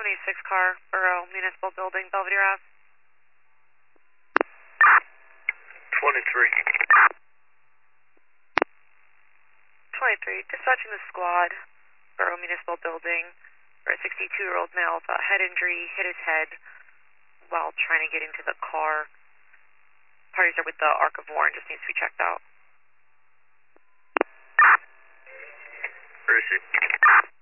26 car, Borough Municipal Building, Belvedere Ave. 23. 23, dispatching the squad, Borough Municipal Building, for a 62-year-old male with a head injury, hit his head while trying to get into the car. Parties are with the Arc of War and just needs to be checked out. Where is it?